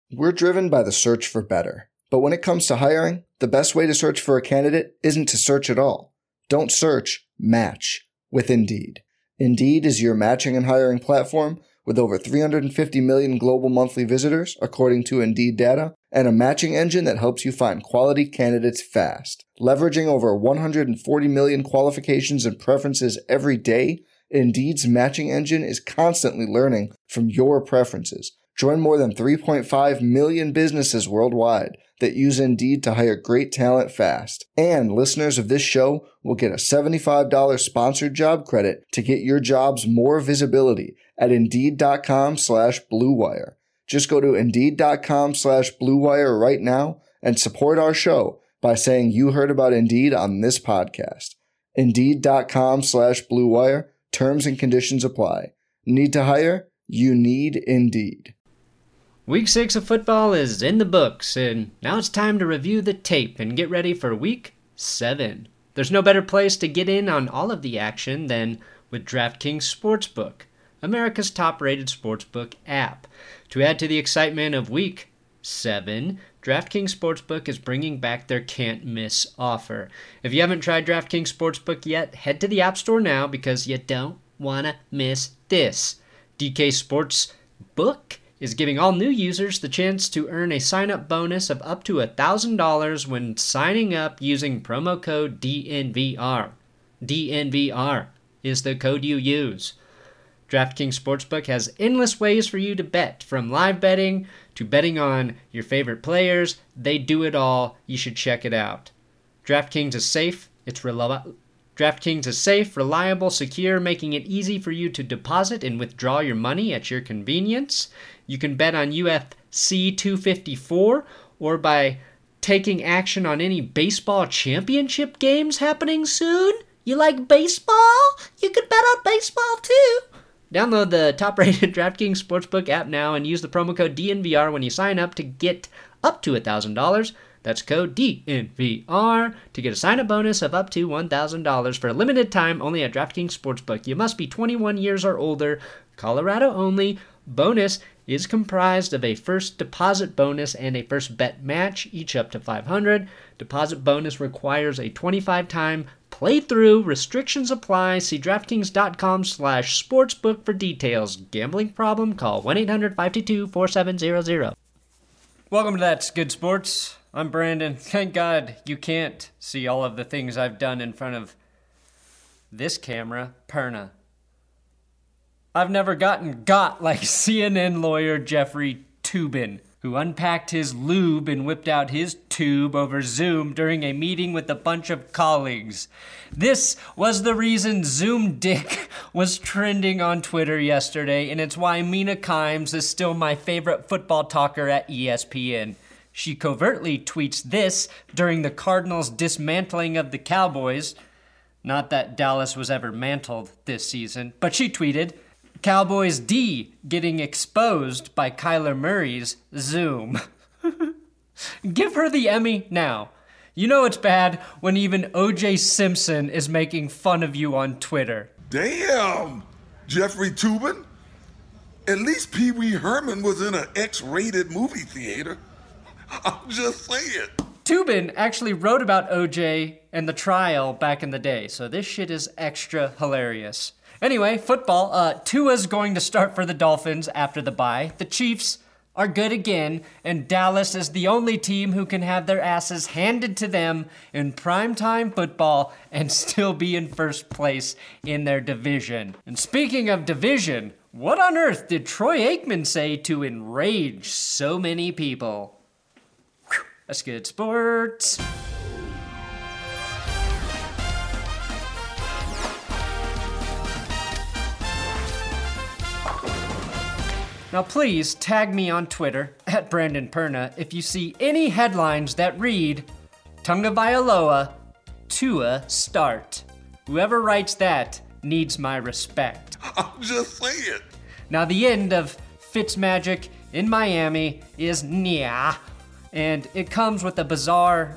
We're driven by the search for better. But when it comes to hiring, the best way to search for a candidate isn't to search at all. Don't search, match with Indeed. Indeed is your matching and hiring platform with over 350 million global monthly visitors, according to Indeed data, and a matching engine that helps you find quality candidates fast. Leveraging over 140 million qualifications and preferences every day, Indeed's matching engine is constantly learning from your preferences. Join more than 3.5 million businesses worldwide that use Indeed to hire great talent fast. And listeners of this show will get a $75 sponsored job credit to get your jobs more visibility at Indeed.com/Blue Wire. Just go to Indeed.com/Blue Wire right now and support our show by saying you heard about Indeed on this podcast. Indeed.com/Blue Wire. Terms and conditions apply. Need to hire? You need Indeed. Week 6 of football is in the books, and now it's time to review the tape and get ready for Week 7. There's no better place to get in on all of the action than with DraftKings Sportsbook, America's top-rated sportsbook app. To add to the excitement of Week 7, DraftKings Sportsbook is bringing back their can't-miss offer. If you haven't tried DraftKings Sportsbook yet, head to the App Store now because you don't want to miss this. DK Sportsbook is giving all new users the chance to earn a sign-up bonus of up to $1,000 when signing up using promo code DNVR. DNVR is the code you use. DraftKings Sportsbook has endless ways for you to bet, from live betting to betting on your favorite players. They do it all. You should check it out. DraftKings is safe. DraftKings is safe, reliable, secure, making it easy for you to deposit and withdraw your money at your convenience. You can bet on UFC 254 or by taking action on any baseball championship games happening soon. You like baseball? You can bet on baseball too. Download the top-rated DraftKings Sportsbook app now and use the promo code DNVR when you sign up to get up to $1,000. That's code DNVR to get a sign-up bonus of up to $1,000 for a limited time only at DraftKings Sportsbook. You must be 21 years or older, Colorado only. Bonus is comprised of a first deposit bonus and a first bet match, each up to $500. Deposit bonus requires a 25-time playthrough. Restrictions apply. See DraftKings.com/sportsbook for details. Gambling problem? Call 1-800-522-4700. Welcome to That's Good Sports. I'm Brandon. Thank God you can't see all of the things I've done in front of this camera. Perna. I've never gotten got like CNN lawyer Jeffrey Toobin, who unpacked his lube and whipped out his tube over Zoom during a meeting with a bunch of colleagues. This was the reason Zoom Dick was trending on Twitter yesterday, and it's why Mina Kimes is still my favorite football talker at ESPN. She covertly tweets this during the Cardinals' dismantling of the Cowboys. Not that Dallas was ever mantled this season, but she tweeted, Cowboys D getting exposed by Kyler Murray's Zoom. Give her the Emmy now. You know it's bad when even O.J. Simpson is making fun of you on Twitter. Damn, Jeffrey Toobin. At least Pee Wee Herman was in an X-rated movie theater. I'm just saying. Toobin actually wrote about O.J. and the trial back in the day, so this shit is extra hilarious. Anyway, football. Tua's going to start for the Dolphins after the bye. The Chiefs are good again, and Dallas is the only team who can have their asses handed to them in primetime football and still be in first place in their division. And speaking of division, what on earth did Troy Aikman say to enrage so many people? Whew, that's good sports. Now please tag me on Twitter, at Brandon Perna, if you see any headlines that read, Tagovailoa, Tua start. Whoever writes that needs my respect. I'm just saying. Now the end of Fitzmagic in Miami is nya, and it comes with a bizarre,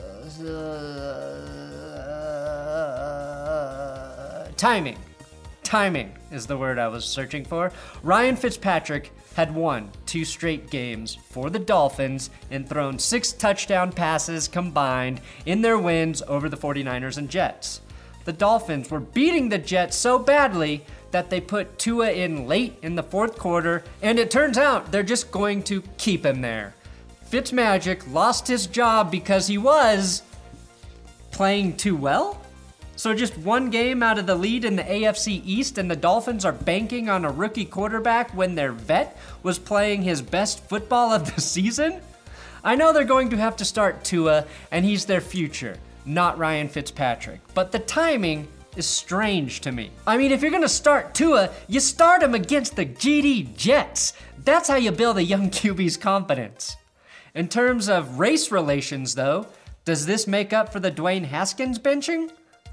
timing. Timing is the word I was searching for. Ryan Fitzpatrick had won 2 straight games for the Dolphins and thrown 6 touchdown passes combined in their wins over the 49ers and Jets. The Dolphins were beating the Jets so badly that they put Tua in late in the 4th quarter, and it turns out they're just going to keep him there. Fitzmagic lost his job because he was playing too well? So just 1 game out of the lead in the AFC East, and the Dolphins are banking on a rookie quarterback when their vet was playing his best football of the season? I know they're going to have to start Tua, and he's their future, not Ryan Fitzpatrick. But the timing is strange to me. I mean, if you're gonna start Tua, you start him against the GD Jets. That's how you build a young QB's confidence. In terms of race relations, though, does this make up for the Dwayne Haskins benching?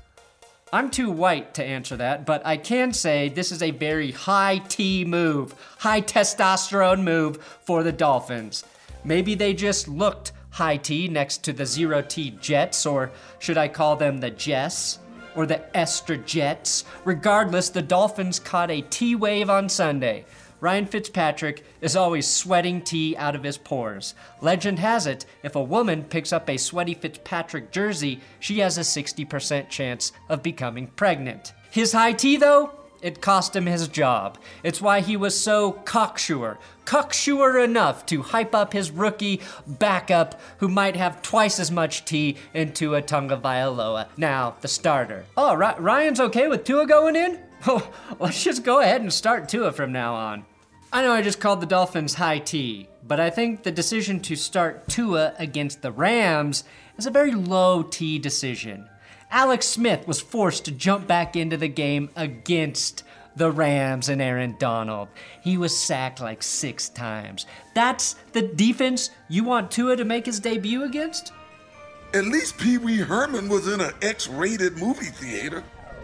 I'm too white to answer that, but I can say this is a very high T move, high testosterone move for the Dolphins. Maybe they just looked high T next to the 0T Jets, or should I call them the Jess, or the Esther Jets? Regardless, the Dolphins caught a T wave on Sunday. Ryan Fitzpatrick is always sweating tea out of his pores. Legend has it, if a woman picks up a sweaty Fitzpatrick jersey, she has a 60% chance of becoming pregnant. His high tea, though, it cost him his job. It's why he was so cocksure enough to hype up his rookie backup who might have twice as much tea in Tua Tagovailoa, now the starter. Oh, Ryan's okay with Tua going in? Oh, let's just go ahead and start Tua from now on. I know I just called the Dolphins high T, but I think the decision to start Tua against the Rams is a very low T decision. Alex Smith was forced to jump back into the game against the Rams and Aaron Donald. He was sacked like 6 times. That's the defense you want Tua to make his debut against? At least Pee Wee Herman was in an X-rated movie theater.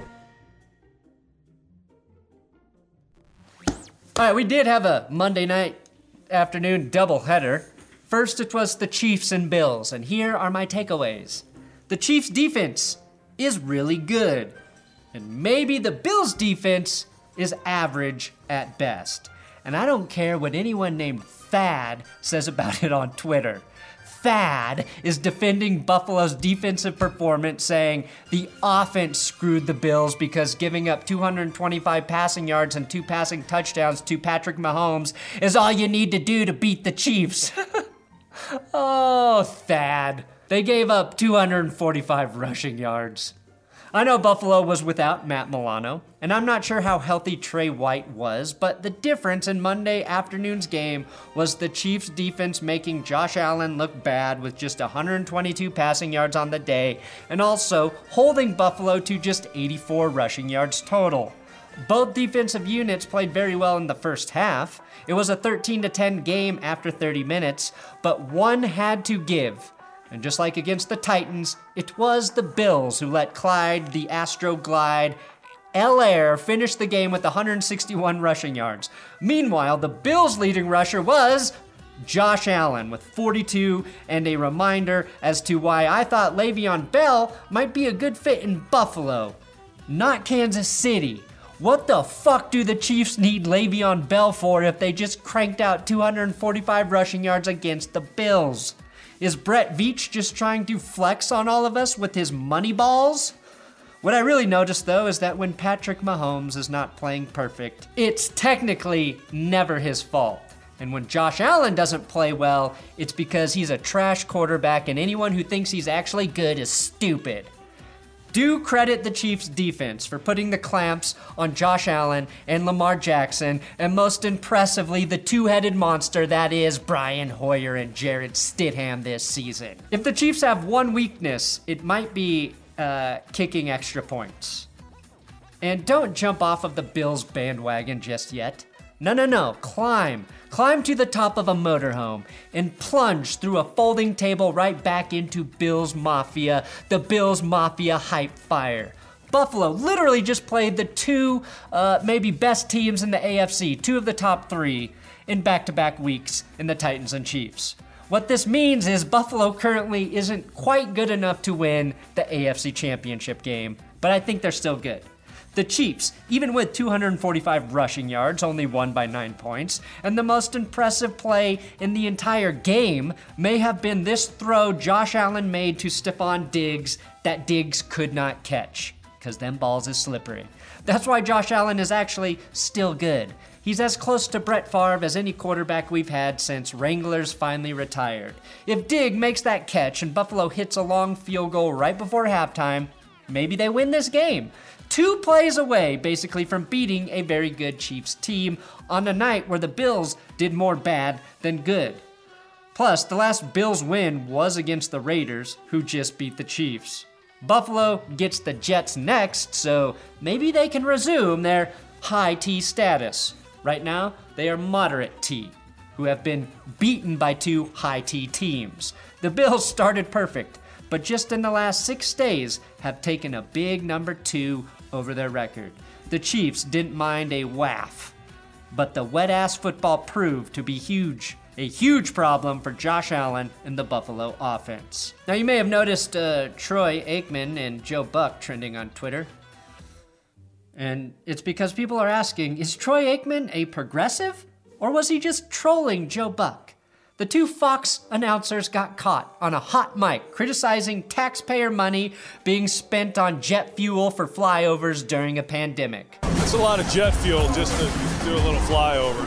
All right, we did have a Monday night afternoon doubleheader. First, it was the Chiefs and Bills, and here are my takeaways. The Chiefs' defense is really good, and maybe the Bills' defense is average at best. And I don't care what anyone named Thad says about it on Twitter. Thad is defending Buffalo's defensive performance, saying the offense screwed the Bills because giving up 225 passing yards and 2 passing touchdowns to Patrick Mahomes is all you need to do to beat the Chiefs. Oh, Thad. They gave up 245 rushing yards. I know Buffalo was without Matt Milano, and I'm not sure how healthy Trey White was, but the difference in Monday afternoon's game was the Chiefs' defense making Josh Allen look bad with just 122 passing yards on the day, and also holding Buffalo to just 84 rushing yards total. Both defensive units played very well in the first half. It was a 13-10 game after 30 minutes, but one had to give. And just like against the Titans, it was the Bills who let Clyde, the Astroglide, L-Air finish the game with 161 rushing yards. Meanwhile, the Bills' leading rusher was Josh Allen with 42, and a reminder as to why I thought Le'Veon Bell might be a good fit in Buffalo, not Kansas City. What the fuck do the Chiefs need Le'Veon Bell for if they just cranked out 245 rushing yards against the Bills? Is Brett Veach just trying to flex on all of us with his money balls? What I really noticed, though, is that when Patrick Mahomes is not playing perfect, it's technically never his fault. And when Josh Allen doesn't play well, it's because he's a trash quarterback, and anyone who thinks he's actually good is stupid. Do credit the Chiefs' defense for putting the clamps on Josh Allen and Lamar Jackson, and most impressively, the two-headed monster that is Brian Hoyer and Jared Stidham this season. If the Chiefs have one weakness, it might be kicking extra points. And don't jump off of the Bills bandwagon just yet. No, climb to the top of a motorhome and plunge through a folding table right back into Bills Mafia, the Bills Mafia hype fire. Buffalo literally just played the 2 maybe best teams in the AFC, 2 of the top 3 in back-to-back weeks in the Titans and Chiefs. What this means is Buffalo currently isn't quite good enough to win the AFC Championship game, but I think they're still good. The Chiefs, even with 245 rushing yards, only won by 9 points, and the most impressive play in the entire game may have been this throw Josh Allen made to Stephon Diggs that Diggs could not catch, because them balls is slippery. That's why Josh Allen is actually still good. He's as close to Brett Favre as any quarterback we've had since Wranglers finally retired. If Diggs makes that catch and Buffalo hits a long field goal right before halftime, maybe they win this game. 2 plays away, basically, from beating a very good Chiefs team on a night where the Bills did more bad than good. Plus, the last Bills win was against the Raiders, who just beat the Chiefs. Buffalo gets the Jets next, so maybe they can resume their high T status. Right now, they are moderate T, who have been beaten by 2 high T teams. The Bills started perfect, but just in the last 6 days have taken a big number 2 over their record. The Chiefs didn't mind a waff, but the wet-ass football proved to be a huge problem for Josh Allen and the Buffalo offense. Now, you may have noticed Troy Aikman and Joe Buck trending on Twitter. And it's because people are asking, is Troy Aikman a progressive, or was he just trolling Joe Buck? The 2 Fox announcers got caught on a hot mic criticizing taxpayer money being spent on jet fuel for flyovers during a pandemic. That's a lot of jet fuel just to do a little flyover.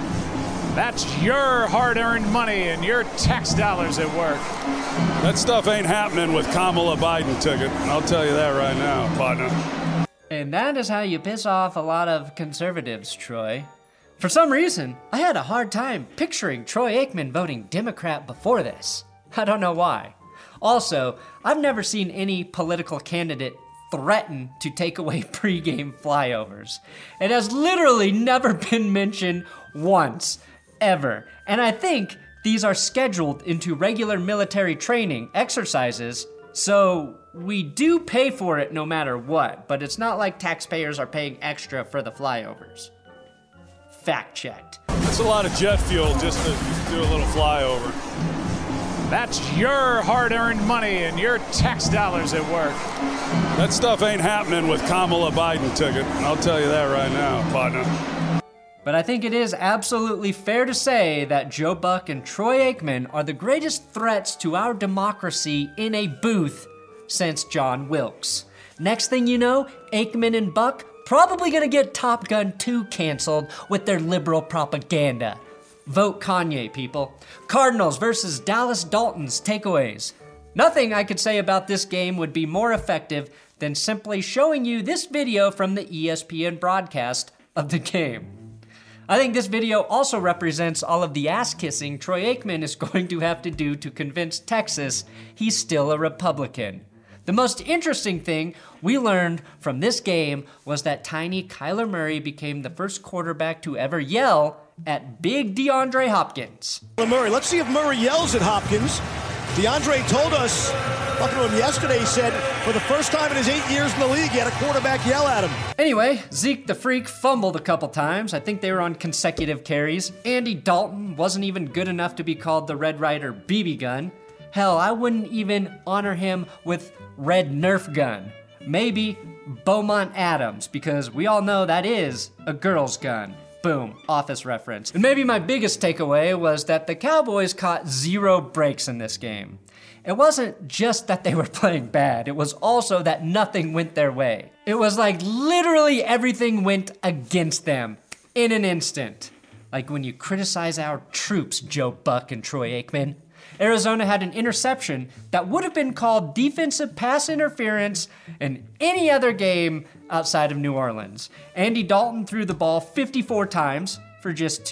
That's your hard-earned money and your tax dollars at work. That stuff ain't happening with Kamala Biden ticket. I'll tell you that right now, partner. And that is how you piss off a lot of conservatives, Troy. For some reason, I had a hard time picturing Troy Aikman voting Democrat before this. I don't know why. Also, I've never seen any political candidate threaten to take away pregame flyovers. It has literally never been mentioned once, ever. And I think these are scheduled into regular military training exercises, so we do pay for it no matter what, but it's not like taxpayers are paying extra for the flyovers. Fact checked. That's a lot of jet fuel just to do a little flyover. That's your hard-earned money and your tax dollars at work. That stuff ain't happening with Kamala Biden ticket. I'll tell you that right now, partner. But I think it is absolutely fair to say that Joe Buck and Troy Aikman are the greatest threats to our democracy in a booth since John Wilkes. Next thing you know, Aikman and Buck probably gonna get Top Gun 2 canceled with their liberal propaganda. Vote Kanye, people. Cardinals versus Dallas Daltons takeaways. Nothing I could say about this game would be more effective than simply showing you this video from the ESPN broadcast of the game. I think this video also represents all of the ass-kissing Troy Aikman is going to have to do to convince Texas he's still a Republican. The most interesting thing we learned from this game was that tiny Kyler Murray became the first quarterback to ever yell at big DeAndre Hopkins. Murray, let's see if Murray yells at Hopkins. DeAndre told us, talking to him yesterday, he said for the first time in his 8 years in the league, he had a quarterback yell at him. Anyway, Zeke the Freak fumbled a couple times. I think they were on consecutive carries. Andy Dalton wasn't even good enough to be called the Red Ryder BB gun. Hell, I wouldn't even honor him with Red Nerf gun. Maybe Beaumont Adams, because we all know that is a girl's gun. Boom, Office reference. And maybe my biggest takeaway was that the Cowboys caught 0 breaks in this game. It wasn't just that they were playing bad, it was also that nothing went their way. It was like literally everything went against them in an instant. Like when you criticize our troops, Joe Buck and Troy Aikman. Arizona had an interception that would have been called defensive pass interference in any other game outside of New Orleans. Andy Dalton threw the ball 54 times for just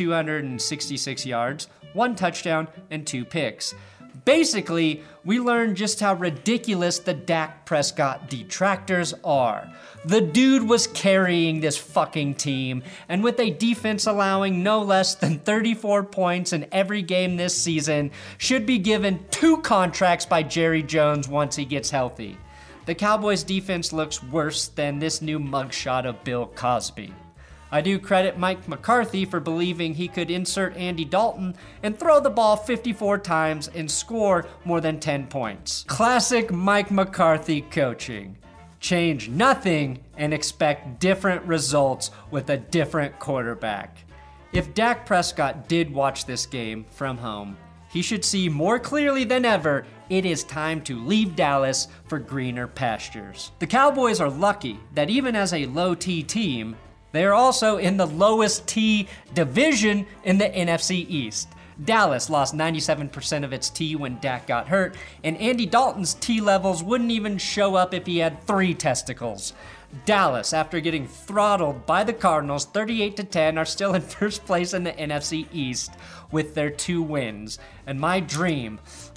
266 yards, 1 touchdown, and 2 picks. Basically, we learned just how ridiculous the Dak Prescott detractors are. The dude was carrying this fucking team, and with a defense allowing no less than 34 points in every game this season, should be given 2 contracts by Jerry Jones once he gets healthy. The Cowboys' defense looks worse than this new mugshot of Bill Cosby. I do credit Mike McCarthy for believing he could insert Andy Dalton and throw the ball 54 times and score more than 10 points. Classic Mike McCarthy coaching. change nothing and expect different results with a different quarterback. If Dak Prescott did watch this game from home, he should see more clearly than ever it is time to leave Dallas for greener pastures. The Cowboys are lucky that even as a low T team, they are also in the lowest T division in the NFC East. Dallas lost 97% of its T when Dak got hurt, and Andy Dalton's T levels wouldn't even show up if he had 3 testicles. Dallas, after getting throttled by the Cardinals 38-10, are still in first place in the NFC East with their 2 wins. And my dream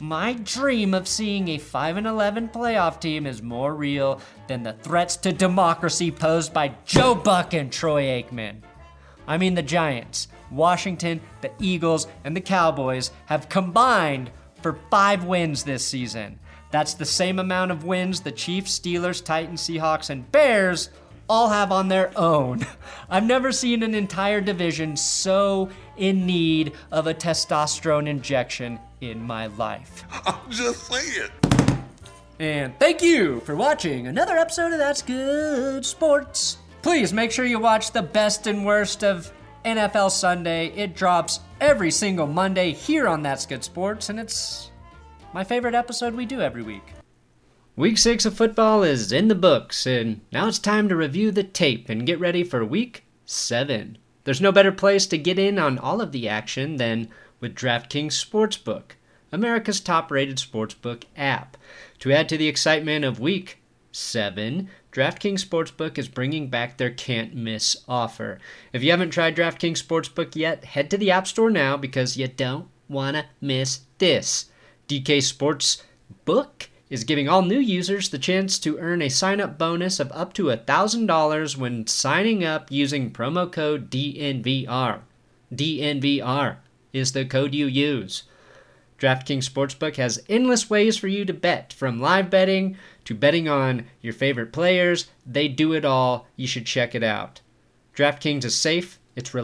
of seeing a 5-11 playoff team is more real than the threats to democracy posed by Joe Buck and Troy Aikman. I mean, the Giants, Washington, the Eagles, and the Cowboys have combined for 5 wins this season. That's the same amount of wins the Chiefs, Steelers, Titans, Seahawks, and Bears all have on their own. I've never seen an entire division so in need of a testosterone injection in my life. I'm just saying. And thank you for watching another episode of That's Good Sports. Please make sure you watch the best and worst of NFL Sunday. It drops every single Monday here on That's Good Sports, and it's my favorite episode we do every week. Week 6 of football is in the books, and now it's time to review the tape and get ready for Week 7. There's no better place to get in on all of the action than with DraftKings Sportsbook, America's top-rated sportsbook app. To add to the excitement of Week 7, DraftKings Sportsbook is bringing back their can't-miss offer. If you haven't tried DraftKings Sportsbook yet, head to the App Store now because you don't want to miss this. DK Sportsbook is giving all new users the chance to earn a sign-up bonus of up to $1,000 when signing up using promo code DNVR. DNVR is the code you use. DraftKings Sportsbook has endless ways for you to bet, from live betting to betting on your favorite players. They do it all. You should check it out. DraftKings is safe.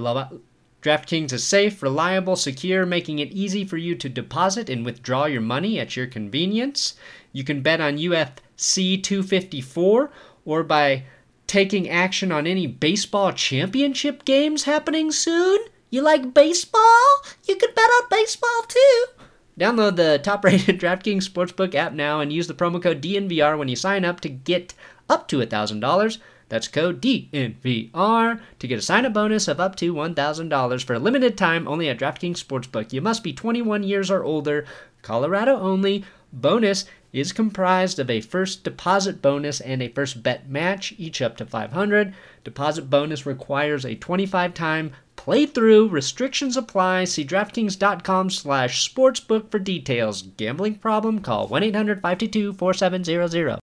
DraftKings is safe, reliable, secure, making it easy for you to deposit and withdraw your money at your convenience. You can bet on UFC 254 or by taking action on any baseball championship games happening soon. You like baseball? You can bet on baseball too. Download the top-rated DraftKings Sportsbook app now and use the promo code DNVR when you sign up to get up to $1,000. That's code DNVR to get a sign-up bonus of up to $1,000 for a limited time only at DraftKings Sportsbook. You must be 21 years or older, Colorado only. Bonus is comprised of a first deposit bonus and a first bet match, each up to $500. Deposit bonus requires a 25-time playthrough. Restrictions apply. See DraftKings.com/sportsbook for details. Gambling problem? Call 1-800-522-4700.